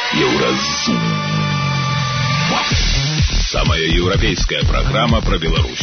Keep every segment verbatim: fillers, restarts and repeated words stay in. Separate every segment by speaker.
Speaker 1: Еўразум. Самая еўрапейская праграма пра Беларусь.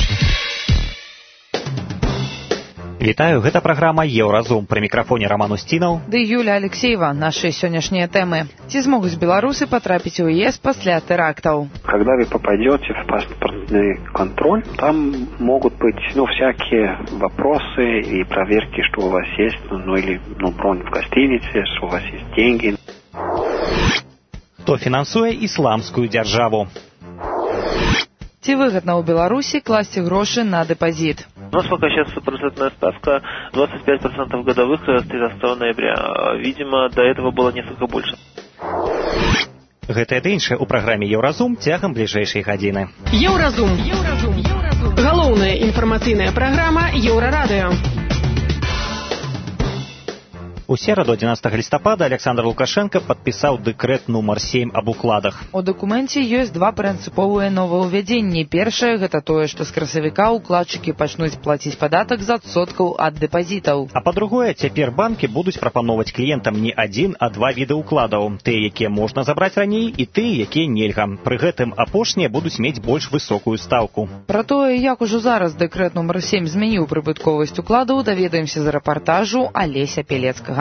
Speaker 2: Вітаю, гэта праграма Еўразум. Пры мікрафоне Роман Устінаў.
Speaker 3: Ды Юля Алексеева. Наши сённяшнія тэмы. Ці змогуць беларусы потрапіць у ЕС пасля терактов?
Speaker 4: Когда вы попадете в паспортный контроль, там могут быть ну, всякие вопросы и проверки, что у вас есть, ну или ну, бронь в гостинице, что у вас есть деньги.
Speaker 2: Хто фінансуе ісламскую дзяржаву?
Speaker 3: Ці выгодно у Беларуси класть гроши на депозит?
Speaker 5: У нас пока сейчас процентная ставка двадцать пять процентов годовых с тринадцатого ноября. Видимо, до этого было несколько больше.
Speaker 2: Гэта і іншае ў праграме Еўразум цягам бліжэйшай гадзіны.
Speaker 6: Еўразум. Еўразум. Еўразум. Галоўная інфармацыйная праграма Еўрарадыё.
Speaker 2: У сераду адзінаццатага лістапада Александр Лукашенко падпісаў дэкрэт нумар сем аб укладах.
Speaker 3: У дакуменце ёсць два прынцыповыя новаўвядзенні. Першае гэта тое, што з красавіка укладчыкі пачнуць плаціць падатак з адсоткаў ад дэпазітаў.
Speaker 2: А па-другое, цяпер банкі будуць прапаноўваць кліентам не адзін, а два віды укладаў. Тыя, якія можна забраць раней, і тыя, якія нельга. Пры гэтым апошнія будуць мець больш высокую стаўку.
Speaker 3: Пра тое, як ужо зараз дэкрэт нумар сем змяніў прыбытковасць укладаў, даведаемся з рэпартажу Алеся Пелецкага.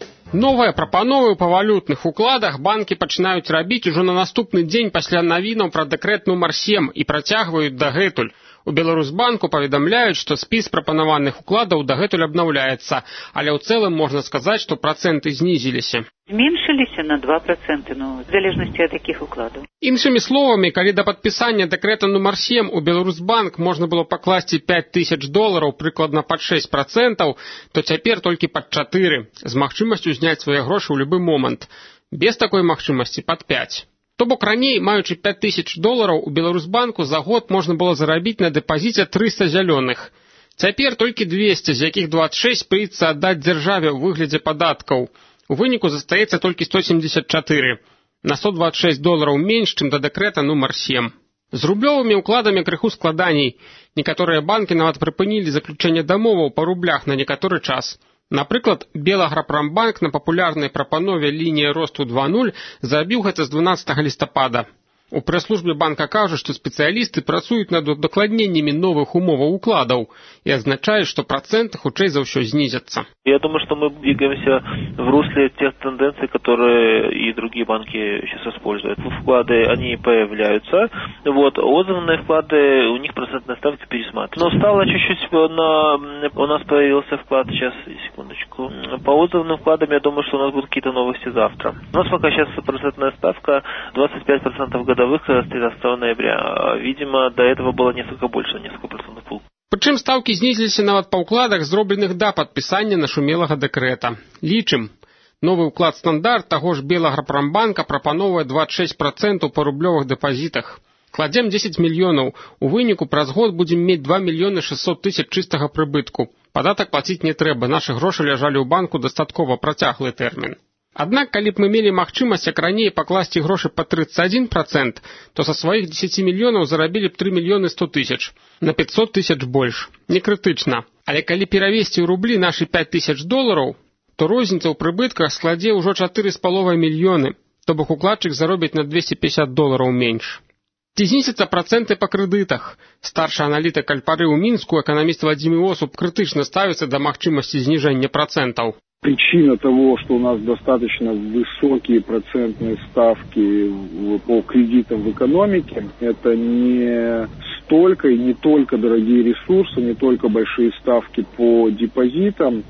Speaker 7: Новыя прапановы па валютных укладах банкі пачынаюць рабіць ужо на наступны дзень пасля навінаў пра дэкрэт нумар сем і працягваюць дагэтуль. У Беларусьбанку паведамляюць, што спіс прапанаваных укладаў дагэтуль абнаўляецца, але ў цэлым можна сказаць, што працэнты знізіліся.
Speaker 8: Зменшыліся на два процента, ну, в залежнасці ад такіх укладаў.
Speaker 7: Іншымі словамі, калі да падпісання дэкрэта нумар сем у Беларусьбанк можна было пакласці пяць тысяч долараў прыкладна пад шэсць процентаў, то цяпер толькі пад чатыры, з магчымасцю зняць свае грошы ў любы момант. Без такой магчымасці пад пяць. То бок раней, маючы пяць тысяч долараў, у Беларусьбанку за год можна было зарабіць на дэпазіце трыста зялёных. Цяпер толькі двесце, з якіх дваццаць шэсць прыйдзецца аддаць дзяржаве ў выглядзе падаткаў. У выніку застаецца толькі сто семьдесят чатыры, на сто двадцать шесть долараў менш, чым да дэкрэта нумар сем. З рублёвымі укладамі крыху складаней. Некаторыя банкі нават прыпынілі заключэнне дамоваў па рублях на некаторы час. Напрыклад, Белаграпрамбанк на папулярнай прапанове лінія росту два нуль зрабіў гэта з дванаццатага лістапада. У прэс-службе банка кажуць, што спецыялісты працуюць над удакладненнямі новых умоваў укладаў и означает, что проценты хутчэй за ўсё знизятся.
Speaker 5: Я думаю, что мы двигаемся в русле тех тенденций, которые и другие банки сейчас используют. Вклады, они появляются, вот, отзывные вклады, у них процентная ставка пересматривается. Но стало чуть-чуть, на, у нас появился вклад, сейчас, секундочку, по отзывным вкладам, я думаю, что у нас будут какие-то новости завтра. У нас пока сейчас процентная ставка двадцать пять процентов годовых с тринадцатого ноября. Видимо, до этого было несколько больше, несколько процентов пунктов.
Speaker 7: Прычым стаўкі знізіліся нават па ўкладах, зробленых да падпісання нашумелага дэкрэта. Лічым. Новы ўклад стандарт таго ж Белаграпрамбанка прапановвае двадцать шесть процентаў па рублёвых дэпазітах. Кладзем дзесяць мільёнаў. У выніку праз год будзем мець два мільёны шэсцьсот тысяч чыстага прыбытку. Падатак плаціць не трэба, нашы грошы ляжалі ў банку дастаткова працяглы тэрмін. Аднак, калі б мы мелі магчымасць, як раней, пакласці грошы па тридцать один процент, то са сваіх дзесяці мільёнаў зарабілі б три мільёны сто тысяч, на пятьсот тысяч больш. Не крытычна. Але калі перавесці ў рублі нашы пять тысяч долараў, то розніца ў прыбытках складзе ўжо чатыры з паловай мільёны, то бок укладчык заробіць на двести пятьдесят долараў менш. Ці знізяцца працэнты па крэдытах? Старшы аналітык Альпары ў Мінску, эканаміст Вадзім Іосуп, крытычна ставіцца да магчымасці зніжэння працэнтаў.
Speaker 9: Причина того, что у нас достаточно высокие процентные ставки по кредитам в экономике, это не столько и не только дорогие ресурсы, не только большие ставки по депозитам,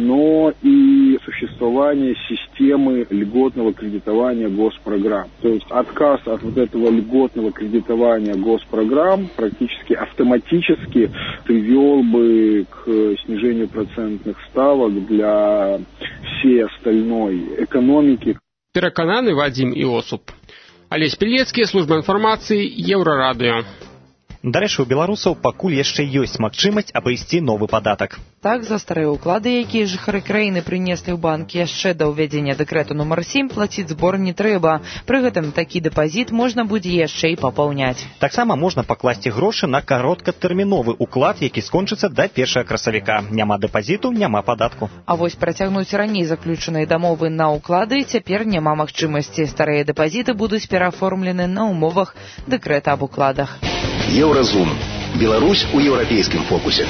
Speaker 9: но и существование системы льготного кредитования госпрограмм. То есть отказ от вот этого льготного кредитования госпрограмм практически автоматически привел бы к снижению процентных ставок для всей остальной экономики.
Speaker 7: Перакананы Вадзім Іосуп. Алесь Пелецкі, служба інфармацыі, Еўрарадыё.
Speaker 2: Дарэчы, у беларусаў пакуль яшчэ ёсць магчымасць абысці новы падатак.
Speaker 3: Так, за старыя ўклады, якія жыхары краіны прынеслі ў банк яшчэ да ўвядзення дэкрэту нумар сем, плаціць збор не трэба. Пры гэтым такі дэпазіт можна будзе яшчэ і папаўняць.
Speaker 2: Таксама можна пакласці грошы на кароткатэрміновы ўклад, які скончыцца да першага красавіка. Няма дэпазіту, няма падатку.
Speaker 3: А вось працягнуць раней заключаныя дамовы на ўклады цяпер няма магчымасці. Старыя дэпазіты будуць перааформлены на умовах дэкрэта аб укладах.
Speaker 1: Еўразум. Беларусь у еўрапейскім фокусе.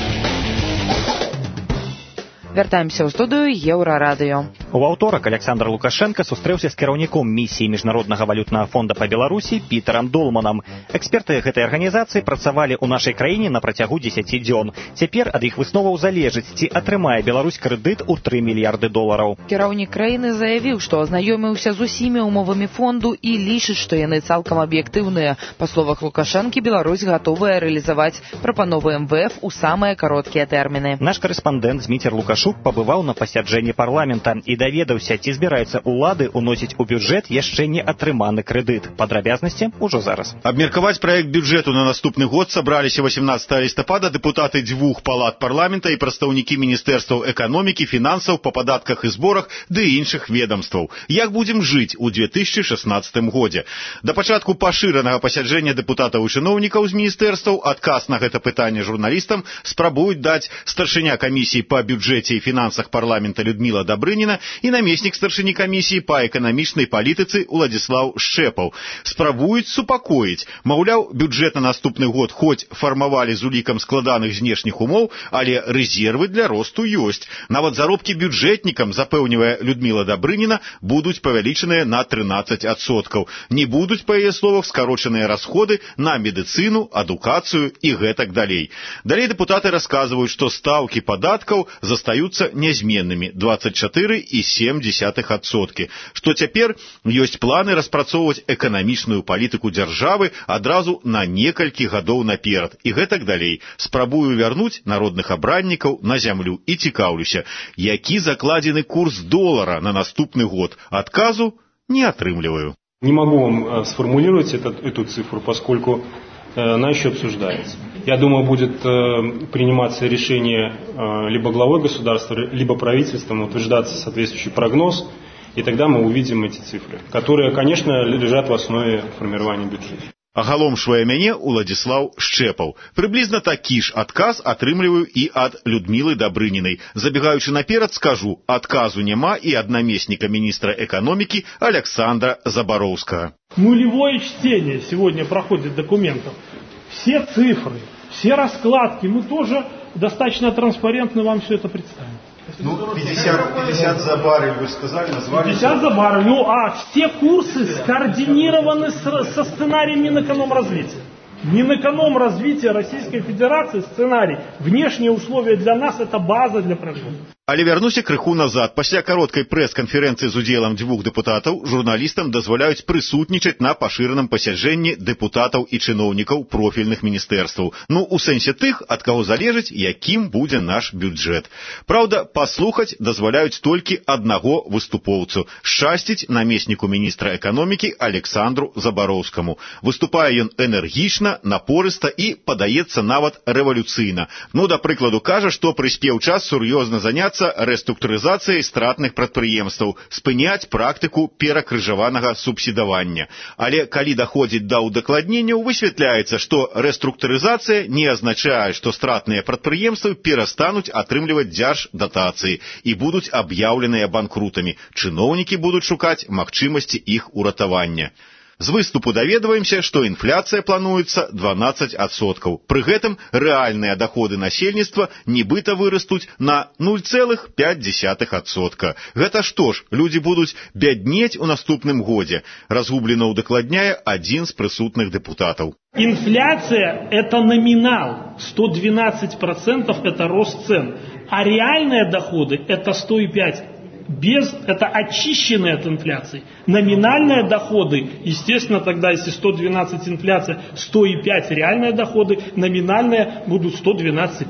Speaker 3: Вяртаемся ў студыю Еўрарадыё.
Speaker 2: У аўторак Александр Лукашенко сустрэўся з кіраўніком місіі Міжнароднага валютнага фонда па Беларусі Пітарам Долманам. Эксперты гэтай арганізацыі працавалі ў нашай краіне на працягу дзесяці дзён. Цяпер ад іх высноваў залежыць, ці атрымае Беларусь крэдыт у тры мільярды долараў.
Speaker 3: Кіраўнік краіны заявіў, што азнаёміўся з усімі умовамі фонду і лічыць, што яны цалкам аб'ектыўныя. Па словах Лукашэнкі, Беларусь гатовая рэалізаваць прапановы эм вэ эф у самыя кароткія тэрміны.
Speaker 2: Наш карэспандэнт Зміцер Лукашук пабываў на пасяджэнні парламента і даведаўся, ці збіраецца ўлады ўносіць у бюджэт яшчэ не атрыманы крэдыт. Падрабязнасці ўжо зараз.
Speaker 10: Абмеркаваць праект бюджэту на наступны год сабраліся васемнадцатага лістапада дэпутаты дзвюх палат парламента і прадстаўнікі міністэрстваў эканомікі, фінансаў, па падатках і зборах ды іншых ведомстваў. Як будзем жыць у две тысячы шаснаццатым годзе? Да пачатку пашыранага пасяджэння дэпутатаў і чыноўнікаў з міністэрстваў адказ на гэта пытанне журналістам спрабуюць даць старшыня камісіі па бюджэце і фінансах парламента Людміла Дабрыніна і намеснік старшыні камісіі па эканамічнай палітыцы Уладзіслаў Шчэпаў. Спрабуюць супакоіць. Маўляў, бюджэт на наступны год хоць фармавалі з улікам складаных знешніх умоў, але рэзервы для росту ёсць. Нават заробкі бюджэтнікам, запэўнівае Людміла Дабрыніна, будуць павялічаныя на трынаццаць адсоткаў. Не будуць, па яе словах, скарочаныя расходы на медыцыну, адукацыю і гэтак далей. Далей дэпутаты расказваюць, што стаўкі падаткаў застаюцца нязменнымі дваццаць чатыры і сем дзесятых адсоткі, што цяпер ёсць планы распрацоўваць эканамічную палітыку дзяржавы адразу на некалькі гадоў наперад і гэтак далей. Спрабую вярнуць народных абраннікаў на зямлю і цікаўлюся, які закладзены курс долара на наступны год. Адказу не атрымліваю.
Speaker 11: Не могу вам сформулировать этот, эту цифру, поскольку э, она еще обсуждается. Я думаю, будет э, приниматься решение э, либо главой государства, либо правительством, утверждаться соответствующий прогноз, и тогда мы увидим эти цифры, которые, конечно, лежат в основе формирования бюджета.
Speaker 10: Агаломшвае мяне Уладзіслаў Шчэпаў. Прыблізна такі ж адказ атрымліваю і ад Людмілы Дабрынінай. Забегаючы наперад, скажу, адказу няма і ад намесніка міністра эканомікі Александра Забароўскага.
Speaker 12: Нулевое чтение сегодня проходит документов. Все цифры, все раскладки, мы тоже достаточно транспарентно вам все это представим.
Speaker 10: Ну, пятьдесят, пятьдесят за баррель, вы сказали, назвали.
Speaker 12: пятьдесят за баррель. Ну, а все курсы скоординированы с, со сценарием Минэкономразвития. Минэкономразвития Российской Федерации сценарий. Внешние условия для нас – это база для прогноза.
Speaker 10: Але вярнуся крыху назад. Пасля кароткай прэс-канферэнцыі з удзелам дзвюх дэпутатаў журналістам дазваляюць прысутнічаць на пашыраным пасяджэнні дэпутатаў і чыноўнікаў профільных міністэрстваў. Ну, у сэнсе тых, ад каго залежыць, якім будзе наш бюджэт. Праўда, паслухаць дазваляюць толькі аднаго выступоўцу. Шчасціць намесніку міністра эканомікі Александру Забароўскаму. Выступае ён энергічна, напорыста і, падаецца, нават рэвалюцыйна. Ну, да прыкладу, кажа, што прыспеў час сур'ёзна заняцца рэструктурызацыяй стратных прадпрыемстваў, спыняць практыку перакрыжаванага субсідавання. Але калі даходзіць да ўдакладненняў, высвятляецца, што рэструктурызацыя не азначае, што стратныя прадпрыемствы перастануць атрымліваць дзярждатацыі і будуць аб'яўленыя банкрутамі. Чыноўнікі будуць шукаць магчымасці іх уратавання. З выступу даведваемся, што інфляцыя плануецца дванаццаць адсоткаў. Пры гэтым рэальныя даходы насельніцтва нібыта вырастуць на нуль цэлых пяць дзесятых адсотка. Гэта што ж, людзі будуць бяднець у наступным годзе, разгублена ўдакладняе адзін з прысутных дэпутатаў.
Speaker 12: Инфляция – это номинал, сто двенадцать процентов – это рост цен, а реальные доходы – это сто пять процентов. Без, это очищенные от инфляции. Номинальные доходы, естественно, тогда, если сто двенадцать инфляция, сто пять реальные доходы, номинальные будут сто двенадцать и пять.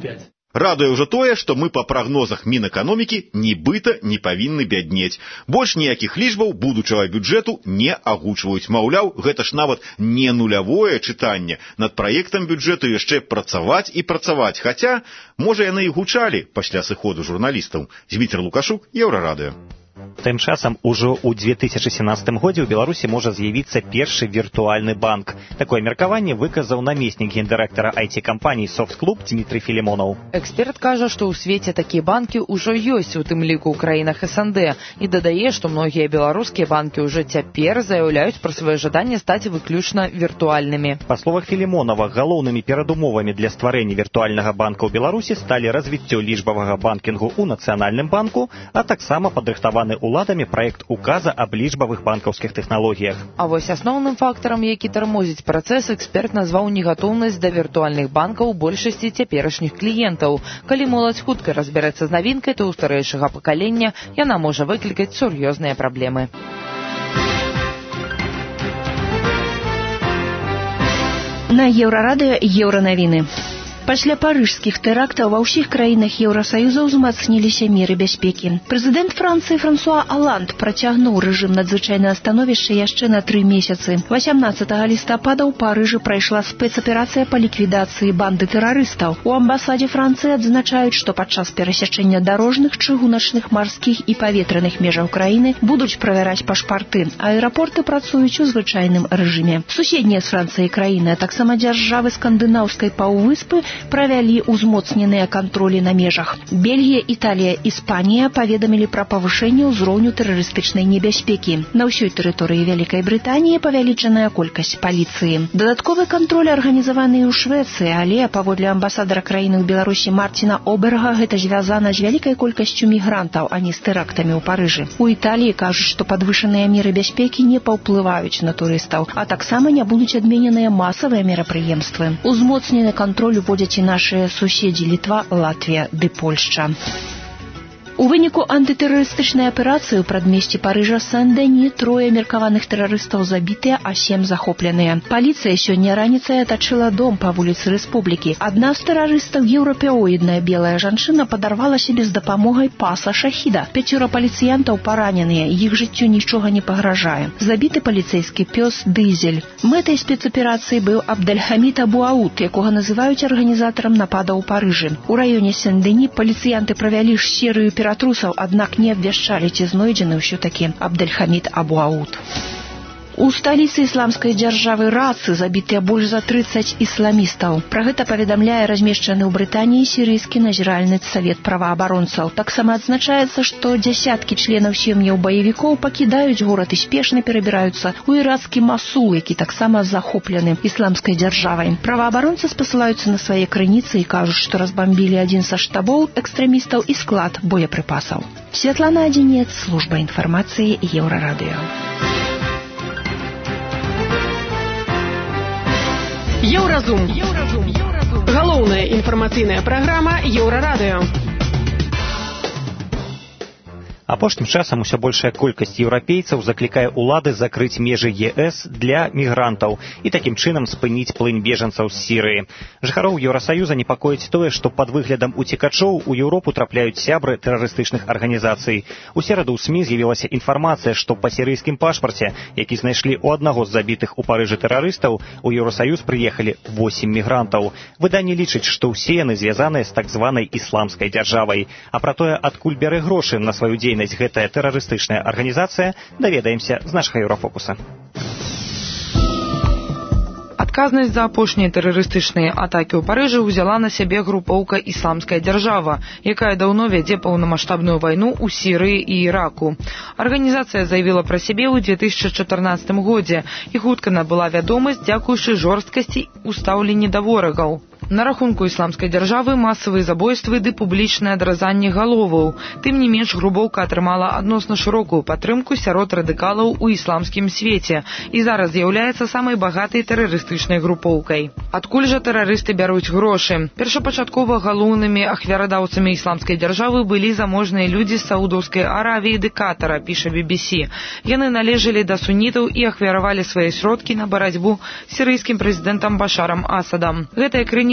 Speaker 10: Радуе ўжо тое, што мы па прагнозах Мінэканомікі нібыта не павінны бяднець. Больш ніякіх лічбаў будучага бюджэту не агучваюць. Маўляў, гэта ж нават не нулявое чытанне. Над праектам бюджэту яшчэ працаваць і працаваць. Хаця, можа, яны і гучалі пасля сыходу журналістаў. Зміцер Лукашук, Еўрарадыё.
Speaker 2: Тым часам ужо ў две тысячы сямнадцатым годзе ў Беларусі можа з'явіцца першы віртуальны банк. Такое меркаванне выказаў намеснік гендырэктара ай ти-кампаніі «Софт-клуб» Дмітрый Філімонаў.
Speaker 3: Эксперт кажа, што ў свеце такія банкі ўжо ёсць, у тым ліку ў краінах эс эн дэ, і дадае, што многія беларускія банкі ўжо цяпер заяўляюць пра сваё жаданне стаць выключна віртуальнымі.
Speaker 2: Па словах Філімонава, галоўнымі перадумовамі для стварэння віртуальнага банка ў Беларусі сталі развіццё лічбавага банкінгу ў нацыянальным банку, а таксама падрыхтаваны уладамі праект указа аб лічбавых банкаўскіх тэхналогіях.
Speaker 3: А вось асноўным фактарам, які тармозіць працэс, эксперт назваў негатоўнасць да віртуальных банкаў большасці цяперашніх кліентаў. Калі моладзь хутка разбярэцца з навінкай, то ў старэйшага пакалення яна можа выклікаць сур'ёзныя праблемы.
Speaker 13: На Еўрарадыё еўранавіны. Пасля парыжскіх тэрактаў ва ўсіх краінах Еўрасаюза ўзмацніліся меры бяспекі. Прэзідэнт Францыі Франсуа Аланд працягнуў рэжым надзвычайнага становішча яшчэ на тры месяцы. васямнаццатага лістапада ў Парыжы прайшла спецаперацыя па ліквідацыі банды тэрарыстаў. У амбасадзе Францыі адзначаюць, што падчас перасячэння дарожных, чыгуначных, марскіх і паветраных межаў краіны будуць правяраць пашпарты. Аэрапорты працуюць у звычайным рэжыме. Суседнія з Францыяй краіны, а таксама дзяржавы скандынаўскай паўвыспы правялі ўзмоцненыя кантролі на межах. Бельгія, Італія, Іспанія паведамілі пра павышэнне ўзроўню тэрарыстычнай небяспекі. На ўсёй тэрыторыі Вялікай Брытаніі павялічаная колькасць паліцыі. Дадатковы кантроль арганізаваны ў Швецыі, але, паводле амбасадара краіны ў Беларусі Марціна Оберга, гэта звязана з вялікай колькасцю мігрантаў, а не з тэрактамі ў Парыжы. У Італіі кажуць, што падвышаныя меры бяспекі не паўплываюць на турыстаў, а таксама не будуць адмененыя масавыя мерапрыемствы. Узмоцнены кантроль уводзяць і нашыя суседзі Літва, Латвія ды Польшча. У выніку антытэрарыстычнай аперацыі ў прадмесці Парыжа Сен-Дэні трое меркаваных тэрарыстаў забітыя, а сем захопленыя. Паліцыя сёння раніцай атачыла дом па вуліцы Рэспублікі. Адна з тэрарыстаў, еўрапеоідная белая жанчына, падарвала сябе з дапамогай паса шахіда. Пяцёра паліцыянтаў параненыя, іх жыццю нічога не пагражае. Забіты паліцэйскі пёс Дызель. Мэтай спецаперацыі быў Абдельхамід Абуаут, якога называюць арганізатарам напада ў Парыжы. У раёне Сен-Дэні паліцыянты правялі ж серыю ператрусаў, аднак не абвяшчалі, ці знойдзены ўсё-такі Абдельхамід Абуаут. У сталіцы ісламскай дзяржавы Рацы забітыя больш за трыццаць ісламістаў. Пра гэта паведамляе размешчаны ў Брытаніі сірыйскі назіральны савет праваабаронцаў. Таксама адзначаецца, што дзясяткі членаў сем'яў баевікоў пакідаюць горад і спешна перабіраюцца ў ірацкі Масул, які таксама захоплены ісламскай дзяржавай. Праваабаронцы спасылаюцца на свае крыніцы і кажуць, што разбамбілі адзін са штабоў экстрэмістаў і склад боепрыпасаў. Святлана Адзінец, служба інфармацыі Еўрарадыё.
Speaker 6: Еўразум. Галоўная інфармацыйная праграма Еўрарадыё.
Speaker 2: Апошнім часам усё большая колькасць еўрапейцаў заклікае ўлады закрыць межы е эс для мігрантаў і такім чынам спыніць плынь бежанцаў з Сірыі. Жыхароў Еўрасаюза непакоіць тое, што пад выглядам уцекачоў у Еўропу трапляюць сябры тэрарыстычных арганізацый. У сераду ў СМІ з'явілася інфармацыя, што па сірыйскім пашпарце, які знайшлі ў аднаго з забітых у Парыжы тэрарыстаў, у Еўрасаюз прыехалі восем мігрантаў. Выданне лічыць, што ўсе яны звязаныя з так званай ісламскай дзяржавай. А пра тое, адкуль бярэ грошы на сваю дзейнасць гэтая тэрарыстычная арганізацыя, даведаемся з нашага Еўрафокуса.
Speaker 3: Адказнасць за апошнія тэрарыстычныя атакі ў Парыжы ўзяла на сябе групоўка «Ісламская дзяржава», якая даўно вядзе паўнамаштабную вайну ў Сірыі і Іраку. Арганізацыя заявіла пра сябе ў две тысячы чатырнаццатым годзе і хутка набыла вядомасць дзякуючы жорсткасці ў стаўленні да ворагаў. На рахунку ісламскай дзяржавы масавыя забойствы ды публічнае адразанне галоваў. Тым не менш, групоўка атрымала адносна шырокую падтрымку сярод радыкалаў у ісламскім свеце і зараз з'яўляецца самай багатай тэрарыстычнай групоўкай. Адкуль жа тэрарысты бяруць грошы? Першапачаткова галоўнымі ахвярадаўцамі ісламскай дзяржавы былі заможныя людзі з Саудаўскай Аравіі ды Катара, піша би би сі. Яны належалі да сунітаў і ахвяравалі свае сродкі на барацьбу з сірыйскім прэзідэнтам Башарам Асадам. Гэтая крыніца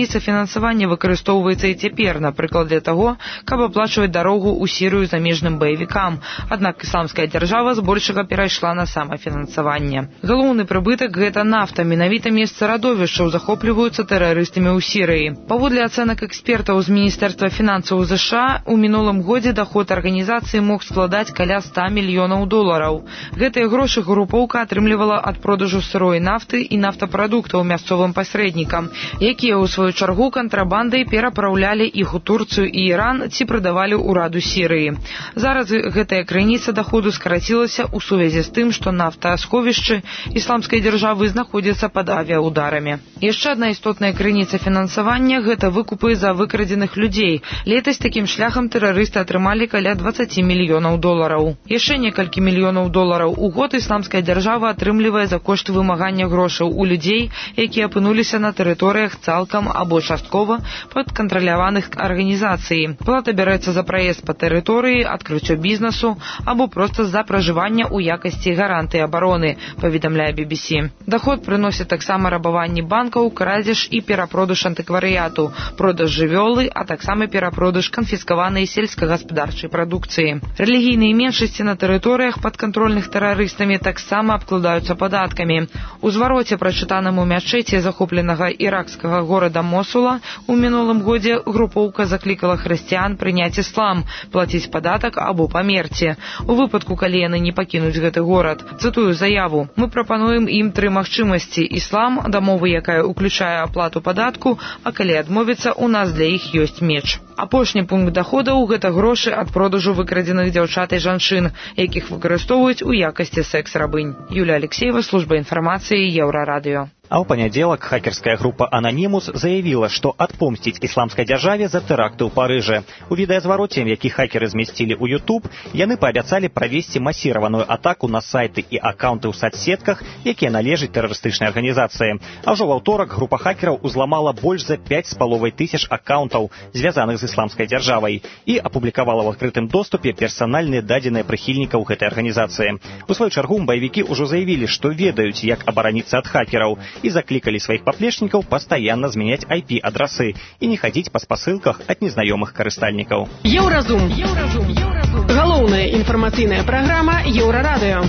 Speaker 3: крыніца фінансавання выкарыстоўваецца і цяпер, напрыклад, для таго, каб аплачваць дарогу ў Сірыю замежным баевікам. Аднак ісламская дзяржава збольшага перайшла на самафінансаванне. Галоўны прыбытак – гэта нафта, менавіта месца радовішчаў захопліваюцца тэрарыстамі ў Сірыі. Паводле ацэнак экспертаў з Міністэрства фінансаў ЗША, у мінулым годзе даход арганізацыі мог складаць каля ста мільёнаў долараў. Гэтыя грошы групоўка атрымлівала ад продажу сырой нафты і нафтапрадуктаў мясцовым пасрэднікам, якія ў сваю чаргу кантрабандай перапраўлялі іх у Турцыю і Іран ці прадавалі ўраду Сірыі. Зараз гэтая крыніца даходу скарацілася ў сувязі з тым, што нафтасховішчы ісламскай дзяржавы знаходзяцца пад авіаударамі. Яшчэ адна істотная крыніца фінансавання – гэта выкупы за выкрадзеных людзей. Летась такім шляхам тэрарысты атрымалі каля дваццаць мільёнаў долараў. Яшчэ некалькі мільёнаў долараў у год ісламская дзяржава атрымлівае за кошт вымагання грошаў у людзей, якія апынуліся на тэрыторыях цалкам або часткова падкантраляваных арганізацый. Плата бярэцца за праезд па тэрыторыі, адкрыццё бізнесу або проста за пражыванне ў якасці гаранты абароны, паведамляе би би сі. Даход прыносіць таксама рабаванні банкаў, крадзеж і перапродаж антыкварыяту, продаж жывёлы, а таксама перапродаж канфіскаванай сельскагаспадарчай прадукцыі. Рэлігійныя меншасці на тэрыторыях падкантрольных тэрарыстамі таксама абкладаюцца падаткамі. У звароце, прачытаным у мячэці захопленага іракскага горада Мосула, у мінулым годзе групоўка заклікала хрысціян прыняць іслам, плаціць падатак або памерці. У выпадку, калі яны не пакінуць гэты горад. Цытую заяву. Мы прапануем ім тры магчымасці: іслам, дамовы, якая ўключае аплату падатку, а калі адмовіцца, у нас для іх ёсць меч. Апошні пункт даходаў – гэта грошы ад продажу выкрадзеных дзяўчат і жанчын, якіх выкарыстоўваюць у якасці секс-рабынь. Юлія Алексеева, служба інфармацыі, Еўрарадыё.
Speaker 2: А ў панядзелак хакерская група «Ананімус» заявіла, што адпомсціць ісламскай дзяржаве за тэракты ў Парыжы. У відэазвароце, які хакеры змясцілі ў YouTube, яны паабяцалі правесці масіраваную атаку на сайты і акаунты ў сацсетках, якія належаць тэрарыстычнай арганізацыі. А ўжо ва ўторак група хакераў узламала больш за пяць з паловай тысяч акаунтаў, звязаных з ісламскай дзяржавай, і апублікавала ў адкрытым доступе персанальныя дадзеныя прыхільнікаў гэтай арганізацыі. У сваю чаргу баевікі ўжо заявілі, што ведаюць, як абараніцца ад хакераў, и закликали своих поплечников постоянно изменять ай пи-адрасы и не ходить по спасылках от незнакомых корыстальников.
Speaker 6: Еўразум. Еўразум. Еўразум. Галоўная информационная программа Еўрарадыё.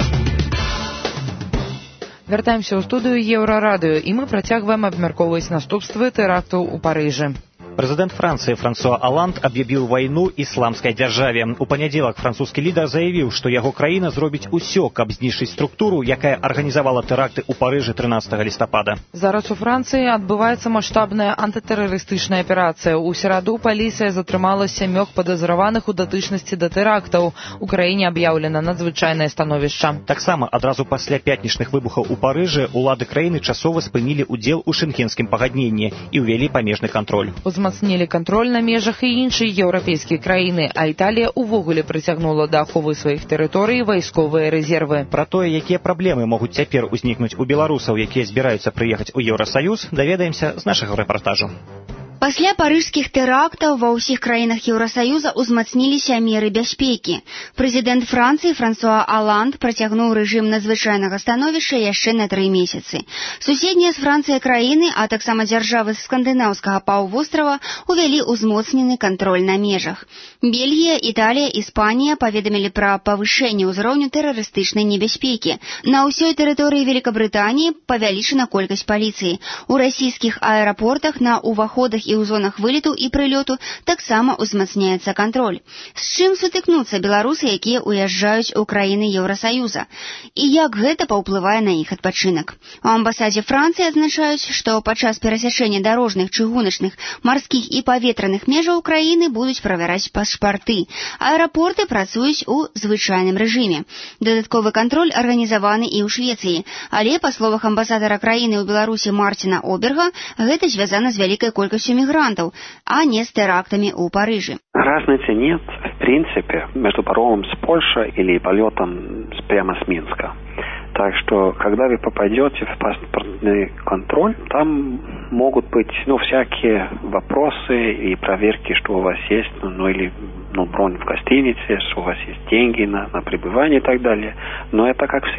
Speaker 3: Вяртаемся ў студыю Еўрарадыё, і мы працягваем абмяркоўваць наступствы тэрактаў у Парыжы.
Speaker 2: Президент Франции Франсуа Оланд объявил войну исламской державе. У понедельник французский лидер заявил, что его краина зробить усё, каб знішчыць структуру, якая организовала теракты у Парижа тринадцатого листопада.
Speaker 3: Зараз у Франции отбывается масштабная антитеррористичная операция. У сераду полиция затрымала сямёх подозреваных у датычнасці до терактов. У краіне объявлено надзвычайное становішча.
Speaker 2: Таксама адразу пасля пятнічных выбухаў у Парыжы улады краіны часова спынілі удзел у шэнгенскім пагадненні і ўвялі памежны кантроль.
Speaker 3: Узмацнілі кантроль на межах і іншыя еўрапейскія краіны, а Італія увогуле прыцягнула да аховы сваіх тэрыторый вайсковыя рэзервы.
Speaker 2: Пра тое, якія праблемы могуць цяпер узнікнуць у беларусаў, якія збіраюцца прыехаць у Еўрасаюз, даведаемся з нашага рэпартажу.
Speaker 14: Пасля парыжскіх тэрактаў ва ўсіх краінах Еўрасаюза ўзмацніліся меры бяспекі. Прэзідэнт Францыі Франсуа Оланд працягнуў рэжым надзвычайнага становішча яшчэ на тры месяцы. Суседнія з Францыяй краіны, а таксама дзяржавы з скандынаўскага паўвострава увялі ўзмоцнены кантроль на межах. Бельгія, Італія, Іспанія паведамілі пра павышэнне ўзроўню тэрарыстычнай небяспекі. На ўсёй тэрыторыі Великабрытаніі павялічана колькасць паліцыі. У расійскіх аэрапортах на ўваходах і ў зонах вылету і прылёту таксама ўзмацняецца кантроль. З чым сутыкнуцца беларусы, якія ўязджаюць у краіны Еўрасаюза? І як гэта паўплывае на іх адпачынак? У амбасадзе Францыі адзначаюць, што падчас перасячэння дарожных, чыгуначных, марскіх і паветраных межаў краіны будуць правяраць пашпарты. Аэрапорты працуюць у звычайным рэжыме. Дадатковы кантроль арганізаваны і ў Швецыі, але, па словах амбасадара краіны ў Беларусі Мартина Оберга, гэта звязана з вялікай колькасцю мигрантов, а не с терактами у Парижа.
Speaker 4: Разницы нет, в принципе, между паромом с Польши или полетом прямо с Минска. Так что, когда вы попадете в паспортный контроль, там могут быть, ну, всякие вопросы и проверки, что у вас есть, ну, ну или, ну, бронь в гостинице, что у вас есть деньги на, на пребывание и так далее. Но это как всегда.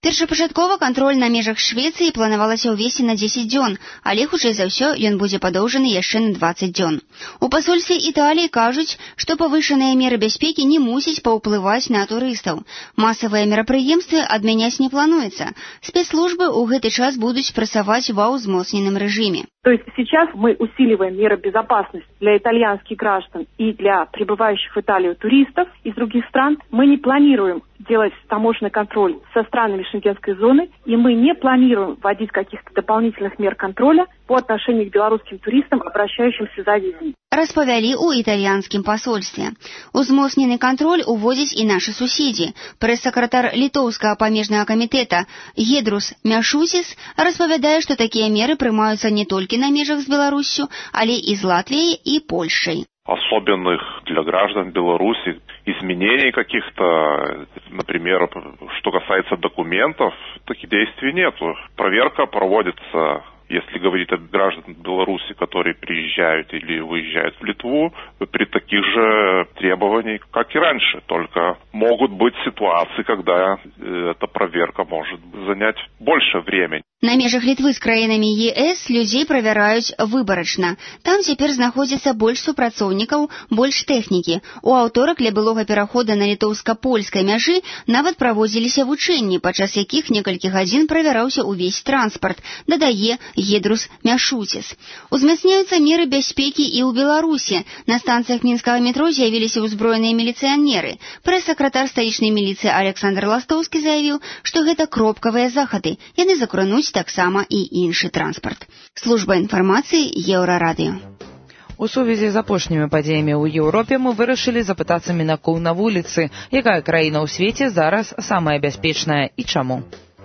Speaker 14: Першапачаткова кантроль на межах Швецыі планавалася ўвесці на дзесяць дзён, але хутчэй за ўсё ён будзе падоўжаны яшчэ на дваццаць дзён. У пасольстве Італіі кажуць, што павышаныя меры бяспекі не мусяць паўплываць на турыстаў. Масавыя мерапрыемствы адмяняць не плануецца. Спецслужбы ў гэты час будуць працаваць ва ўзмоцненым рэжиме.
Speaker 15: То есть сейчас мы усиливаем меры безопасности для итальянских граждан и для прибывающих в Италию туристов из других стран. Мы не планируем делать таможенный контроль со странами Шенгенской зоны, и мы не планируем вводить каких-то дополнительных мер контроля по отношению к белорусским туристам, обращающимся за визой.
Speaker 14: Распавялі ў італьянскім пасольстве. Узмоцнены кантроль уводзяць і нашы суседзі. Прэс-сакратар літоўскага памежнага камітэта Гедрус Мяшусіс распавядае, што такія меры прымаюцца не толькі на межах з Беларуссю, але і з Латвіяй і Польшай.
Speaker 16: Особенных для граждан Беларуси изменений каких-то, например, что касается документов, таких действий нет. Проверка проводится, если говорить о гражданах Беларуси, которые приезжают или выезжают в Литву, при таких же требованиях, как и раньше. Только могут быть ситуации, когда эта проверка может занять больше времени.
Speaker 14: На межах Літвы з краінамі ЕС людзей правяраюць выбарачна. Там цяпер знаходзіцца больш супрацоўнікаў, больш тэхнікі. У аўторак для былога перахода на літоўска-польскай мяжы нават праводзіліся вучэнні, падчас якіх некалькі гадзін правяраўся ўвесь транспарт, дадае Гедрус Мяшуціс. Узмацняюцца меры бяспекі і ў Беларусі. На станцыях мінскага метро з'явіліся ўзброеныя міліцыянеры. Прэс-сакратар сталічнай міліцыі Александр Ластовскі заявіў, што гэта кропкавыя захады. Яны закрануць таксама і іншы транспарт. Служба інфармацыі Еўрарадыё.
Speaker 3: У сувязі з апошнімі падзеямі ў Еўропе мы вырашылі запытацца мінакоў на вуліцы, якая краіна ў свеце зараз самая бяспечная і чаму.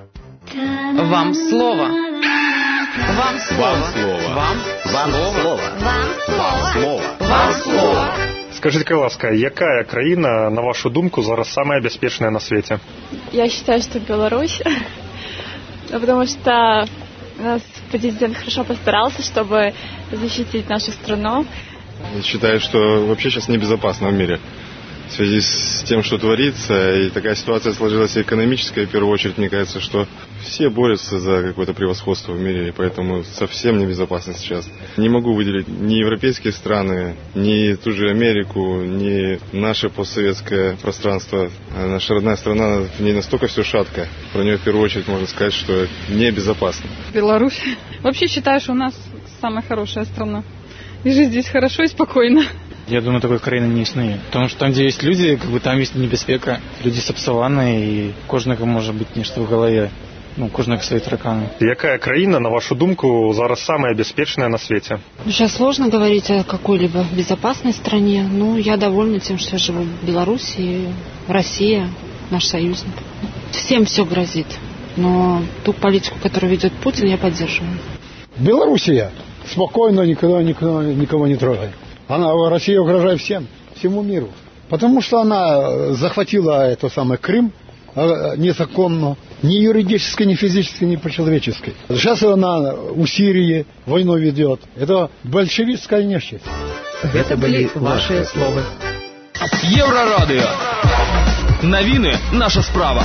Speaker 3: Вам слова. Вам слова.
Speaker 1: Вам слова.
Speaker 3: Вам слова.
Speaker 1: Вам слова.
Speaker 17: Скажите, ласка, якая краіна, на вашу думку, зараз самая бяспечная на свете?
Speaker 18: Я считаю, что Беларусь. Потому что у нас президент хорошо постарался, чтобы защитить нашу страну.
Speaker 19: Я считаю, что вообще сейчас небезопасно в мире. В связи с тем, что творится, и такая ситуация сложилась экономическая, в первую очередь, мне кажется, что все борются за какое-то превосходство в мире, и поэтому совсем небезопасно сейчас. Не могу выделить ни европейские страны, ни ту же Америку, ни наше постсоветское пространство. Наша родная страна, в ней настолько все шатко, про нее в первую очередь можно сказать, что небезопасно.
Speaker 20: Беларусь. Вообще считаю, что у нас самая хорошая страна. И жить здесь хорошо и спокойно.
Speaker 21: Я думаю, такой краины не існує. Потому что там, где есть люди, как бы там есть небезпека. Люди сапсаваны, и кожнага может быть нечто в голове. Ну, кожнага свои тараканы.
Speaker 17: Якая краина, на вашу думку, зараз самая беспечная на свете?
Speaker 22: Сейчас сложно говорить о какой-либо безопасной стране. Ну, я довольна тем, что я живу в Беларуси, Россия, наш союзник. Всем все грозит. Но ту политику, которую ведет Путин, я поддерживаю.
Speaker 23: Белоруссия спокойно никогда никого, никого не трогает. Она, Россия угрожает всем, всему миру. Потому что она захватила это самое Крым незаконно, ни юридически, ни физически, ни по-человечески. Сейчас она у Сирии войну ведет. Это большевистская нечисть.
Speaker 24: Это были ваши слова. Еврорадио. Новины наша справа.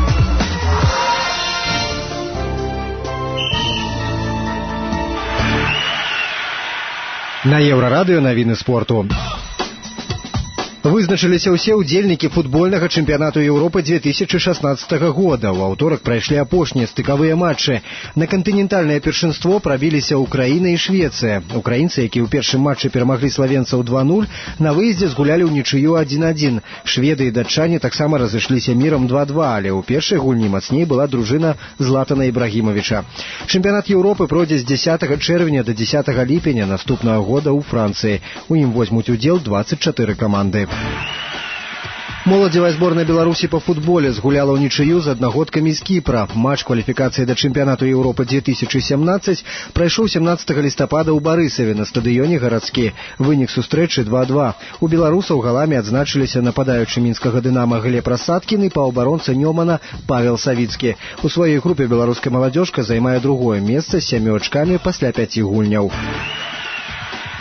Speaker 25: На Еўрарадыё навіны спорту. Вызначыліся ўсе ўдзельнікі футбольнага чэмпіянату Еўропы две тысячи шестнадцатого года. У аўторак прайшлі апошнія стыкавыя матчы. На кантынентальнае першынство прабіліся Украіна і Швецыя. Украінцы, якія ў першым матчы перамаглі славенцаў два нуль, на выездзе згулялі ўнічыю адзін адзін. Шведы і датчане таксама разышліся мірам два два, але ў першай гульні мацней была дружына Златана Ібрагімавіча. Чэмпіянат Еўропы пройдзе з дзесятага чэрвеня да дзесятага ліпеня наступнага года ў Францыі. У ім возьмуць удзел двадцать чатыры каманды. Моладзевая зборная Беларусі па футболе згуляла ўнічыю з аднагодкамі з Кіпра. Матч кваліфікацыі да чэмпіянату Еўропы две тысячи семнадцать прайшоў семнадцатага лістапада ў Барысаве на стадыёне гарадскі. Вынік сустрэчы два два. У беларусаў галамі адзначыліся нападаючы мінскага дынама Глеб Рассадкін і паўабаронца Нёмана Павел Савіцкі. У сваёй групе беларуская маладзёжка займае другое месца з сямі ачкамі пасля пяці гульняў.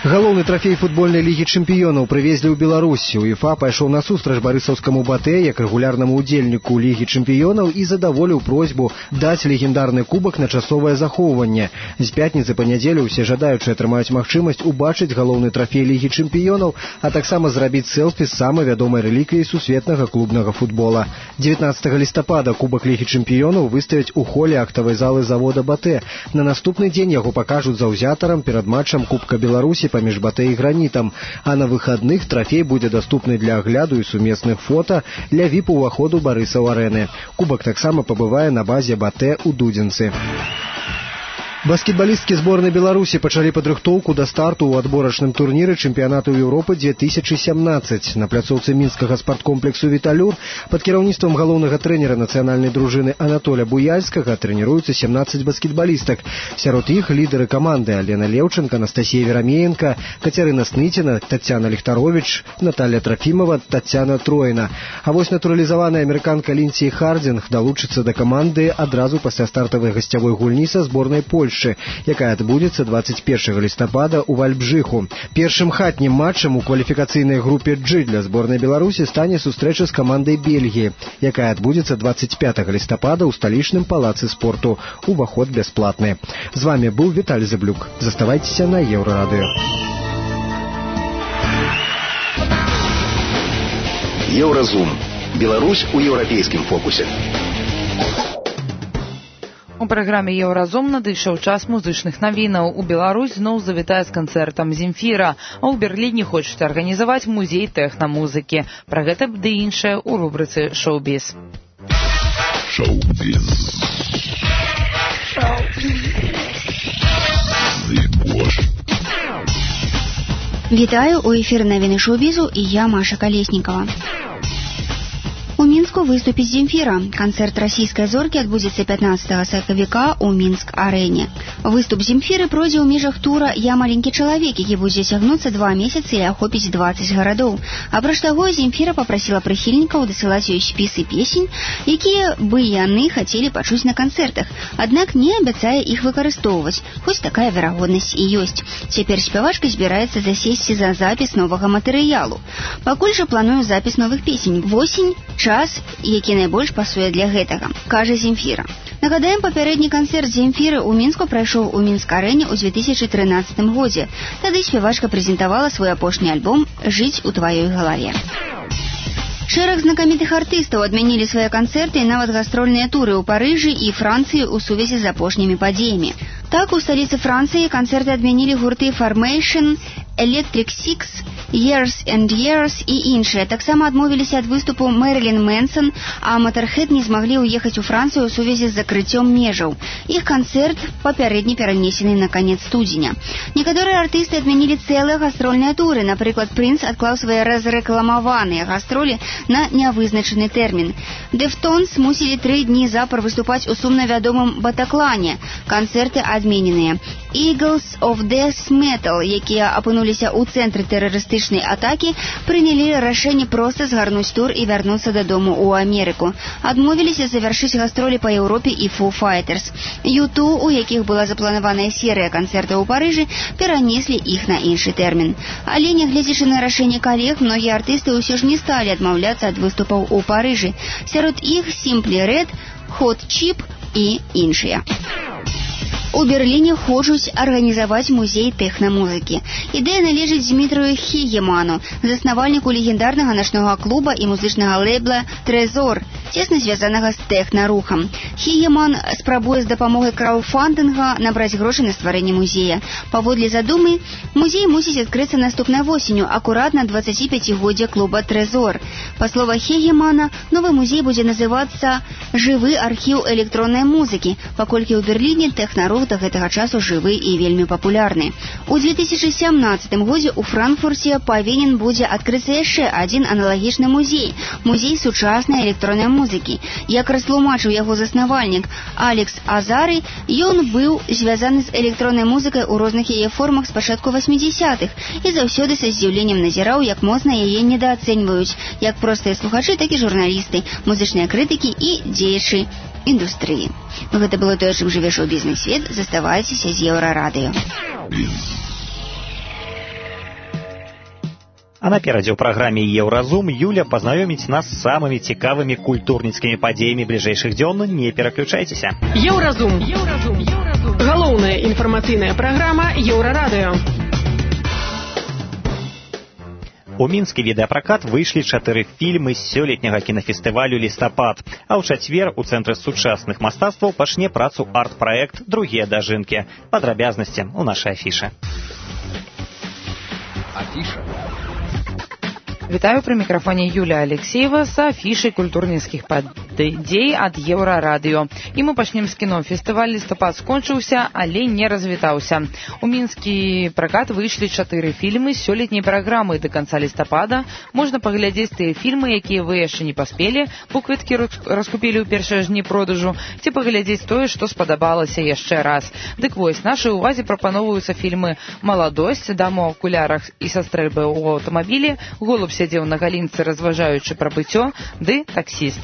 Speaker 25: Галоўны трафей футбольнай лігі чэмпіёнаў прывезлі ў Беларусь. УЕФА пайшоў насустрач барысаўскаму БАТЭ як рэгулярнаму ўдзельніку лігі чэмпіёнаў і задаволіў просьбу даць легендарны кубак на часовае захоўванне. З пятніцы па нядзелю ўсе жадаючыя атрымаюць магчымасць убачыць галоўны трафей лігі чэмпіёнаў, а таксама зрабіць селфі з самай вядомай рэліквіяй сусветнага клубнага футбола. дзевятнаццатага лістапада кубак лігі чэмпіёнаў выставяць у холе актавай залы завода БАТЭ. На наступны дзень яго пакажуць заўзятарам перад матчам Кубка Беларусі паміж БАТЭ і Гранітам, а на выхадных трафей будзе даступны для агляду і сумесных фота для віп-уваходу Барысаў-арэны. Кубак таксама пабывае на базе БАТЭ ў Дудзінцы. Баскетбалісткі зборнай Беларусі пачалі падрыхтоўку да старту ў адборачным турніры чэмпіянату Еўропы две тысячи семнадцать. На пляцоўцы мінскага спарткомплексу «Віталюр» пад кіраўніцтвам галоўнага трэнера нацыянальнай дружыны Анатоля Буяльскага трэніруюцца сямнаццаць баскетбалістак. Сярод іх лідары каманды Алена Леўченка, Анастасія Верамеенка, Кацярына Снытіна, Тацяна Ліхтаровіч, Наталья Трафімова, Тацяна Троіна. А вось натуралізаваная амерыканка Лінсі Хардзінг далучыцца да каманды адразу пасля стартавай гасцявой гульні са зборнай Польшчы, якая адбудзецца двадцать першага лістапада ў Вальбжыху. Першым хатнім матчам у кваліфікацыйнай групе G для зборнай Беларусі стане сустрэча з камандай Бельгіі, якая адбудзецца двадцать пятага лістапада ў сталічным палацы спорту. Уваход бясплатны. З вами быў Віталь Заблюк. Заставайцеся на Еўрарадыё.
Speaker 1: Еўразум. Беларусь у еўрапейскім фокусе.
Speaker 3: У праграме «Еўразум» надышоў час музычных навінаў. У Беларусь зноў завітае з канцэртам «Земфіра», а ў Берліне хочуць арганізаваць музей тэхна-музыкі. Пра гэта ды іншае ў рубрыцы «Шоу-біз».
Speaker 5: Шоу-біз.
Speaker 14: Вітаю, у эфіры навіны шоу-бізу і я, Маша Калеснікава. У Мінску выступіць «Земфіра». Канцэрт расійскай зоркі адбудзецца пятнаццатага сакавіка ў Мінск-арэне. Выступ «Земфіры» пройдзе ў межах тура «Я маленькі чалавек», які будзе цягнуцца два месяцы і ахопіць двадцать гарадоў. Апроч таго, «Земфіра» папрасіла прыхільнікаў дасылаць ёй спісы песень, якія бы яны хацелі пачуць на канцэртах, аднак не абяцае іх выкарыстоўваць, хоць такая верагоднасць і ёсць. Цяпер спявачка збіраецца засесці за запіс новага матэрыялу. Пакуль жа планую запіс новых песень. Восень час, які найбольш пасуе для гэтага, кажа «Земфіра». Нагадаем, папярэдні канцэрт «Земфіры» ў Мінску прайшоў у Мінск-арэне ў две тысячи трынаццатым годзе. Тады спявачка прэзентавала свой апошні альбом «Жыць у тваёй галаве». Шэраг знакамітых артыстаў адмянілі свае канцэрты і нават гастрольныя туры ў Парыжы і Францыі ў сувязі з апошнімі падзеямі. Так, у сталіцы Францыі канцэрты адмянілі гурты Formation, Electric Six, Years and Years і іншыя. Таксама адмовіліся ад выступу Мэрылін Мэнсон, а Motorhead не змаглі ўехаць у Францыю ў сувязі з закрыццём межаў. Іх канцэрт папярэдне перанесены на канец студзеня. Некаторыя артысты адмянілі цэлыя гастрольныя туры. Напрыклад, Прынц адклаў свае разрэкламаваныя гастролі на нявызначаны тэрмін. Дэфтонс мусілі тры дні запар выступаць у сумна вядомым Батаклане. Канцэрты адмененыя. Eagles of Death Metal, якія апынуліся ў цэнтры тэрарыстычнай атакі, прынялі рашэнне проста згарнуць тур і вярнуцца дадому ў Амерыку. Адмовіліся завяршыць гастролі па Еўропе і Foo Fighters. ю ту, у якіх была запланаваная серыя канцэртаў у Парыжы, перанеслі іх на іншы тэрмін. Але, нягледзячы на рашэнне калег, многія артысты ўсё ж не сталі адмаўляцца ад выступаў у Парыжы. Сярод іх Simply Red, Hot Chip і іншыя. У Берліне хочуць арганізаваць музей тэхна-музыкі. Ідэя належыць Дмітрыю Хегеману, заснавальніку легендарнага начнога клуба і музычнага лейбла «Трезор», цесна звязанага з тэхна-рухам. Хегеман спрабуе з дапамогай краўдфандынга набраць грошы на стварэнне музея. Паводле задумы, музей мусіць адкрыцца наступнай восенню, акурат на дваццаціпяцігоддзе клуба «Трезор». Па словах Хегемана, новы музей будзе называцца «Жывы архіў электроннай музыкі», паколькі ў Берліне тэхна-рух да гэтага часу жывы і вельмі папулярны. У две тысячи семнадцатым годзе ў Франкфурце павінен будзе адкрыцца яшчэ адзін аналагічны музей – музей сучаснай электроннай музыкі. Як растлумачыў яго заснавальнік Алекс Азары, ён быў звязаны з электроннай музыкай у розных яе формах з пачатку восьмідзесятых і заўсёды са здзіўленнем назіраў, як моцна яе недаацэньваюць, як простыя слухачы, так і журналісты, музычныя крытыкі і дзеячы індустрыі. Гэта было тое, чым жыве шоу-бізнес свет. Заставайцеся з Еўрарадыё.
Speaker 2: А наперадзе ў праграме «Еўразум» Юля пазнаёміць нас з самымі цікавымі культурніцкімі падзеямі бліжэйшых дзён. Не пераключайцеся.
Speaker 6: Еўразум. Галоўная інфармацыйная праграма Еўрарадыё.
Speaker 2: У мінскі відэапракат выйшлі чатыры фільмы з сёлетняга кінафестывалю «Лістапад». А ў чацвер у Цэнтры сучасных мастацтваў пачне працу арт-праект «Другія дажынкі». Падрабязнасці ў нашай афішы.
Speaker 3: Афіша. Вітаю, пры мікрафоне Юлія Алексеева з афішай культурніцкіх падзей ад Еўрарадыё. І мы пачнем з кіно. Фестываль «Лістапад» скончыўся, але не развітаўся. У мінскі пракат выйшлі чатыры фільмы з сёлетняй праграмы. Да канца лістапада можна паглядзець тыя фільмы, якія вы яшчэ не паспелі, бо квіткі раскупілі ў першыя ж дні продажу, ці паглядзець тое, што спадабалася яшчэ раз. Дык вось, нашай увазе прапаноўваюцца фільмы «Маладосць», «Дама ў акулярах» і са стрэльбай у аўтамабілі, «Голуб сядзеў на галінцы, разважаючы пра быццё», ды «Таксіст».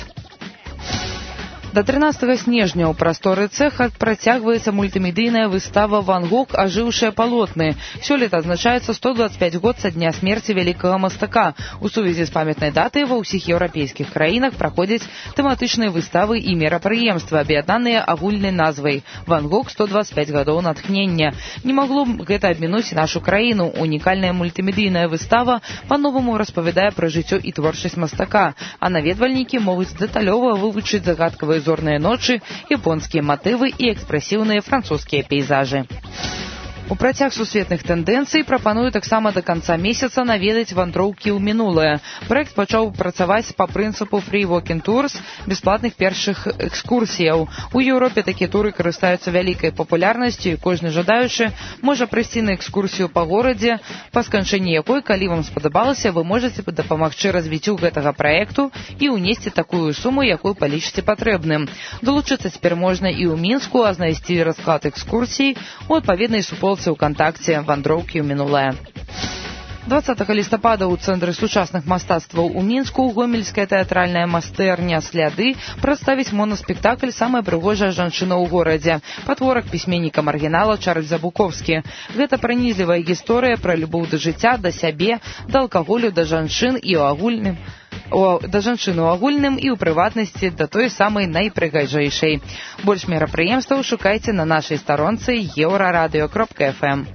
Speaker 3: Да трынаццатага снежня ў прасторы цэха працягваецца мультымедыйная выстава «Ван Гог. Ажыўшыя палотны». Сёлета адзначаецца сто дваццаць пяць год са дня смерці вялікага мастака. У сувязі з памятнай датай ва ўсіх еўрапейскіх краінах праходзяць тэматычныя выставы і мерапрыемствы, аб'яднаныя агульнай назвай «Ван Гог. сто дваццаць пяць гадоў натхнення». Не магло б гэта абмінуць і нашу краіну. Унікальная мультымедыйная выстава па-новаму распавядае пра жыццё і творчасць мастака, а наведвальнікі могуць дэталёва вывучыць загадкавыя зорныя ночы, японскія матывы і экспрэсіўныя французскія пейзажы. У працяг сусветных тэндэнцый прапаную таксама да канца месяца наведаць вандроўкі ў мінулае. Праект пачаў працаваць па прынцыпу Free Walking Tours, бясплатных першых экскурсіяў. У Еўропе такія туры карыстаюцца вялікай папулярнасцю, і кожны жадаючы можа прыйсці на экскурсію па горадзе, па сканчэнні якой, калі вам спадабалася, вы можаце дапамагчы развіццю гэтага праекту і ўнесці такую суму, якую палічыце патрэбным. Далучыцца цяпер можна і ў Мінску, а знайсці расклад экскурсій у адпаведнай суполцы ВКонтакте «Вандроўкі ў мінулае». дваццатага лістапада ў Цэнтры сучасных мастацтваў у Мінску гомельская тэатральная майстэрня «Сляды» прадставіць монаспектакль «Самая прыгожая жанчына ў горадзе», падтворак пісьменніка-маргінала Чарльза Буковскі. Гэта пранізлівая гісторыя пра любоў да жыцця, да сябе, да алкаголю, да жанчын і ў агульным О, да жанчын у агульным і ў прыватнасці да той самай найпрыгажэйшай. Больш мерапрыемстваў шукайце на нашай старонцы еўрарадыё кропка эф эм.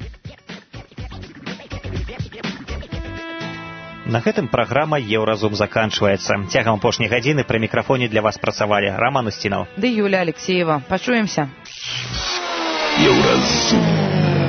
Speaker 2: На гэтым праграма «Еўразум» заканчваецца. Цягам апошняй гадзіны пры мікрафоне для вас працавалі Роман Устінаў
Speaker 3: ды Юлія Алексеева. Пачуемся.
Speaker 24: Еўразум.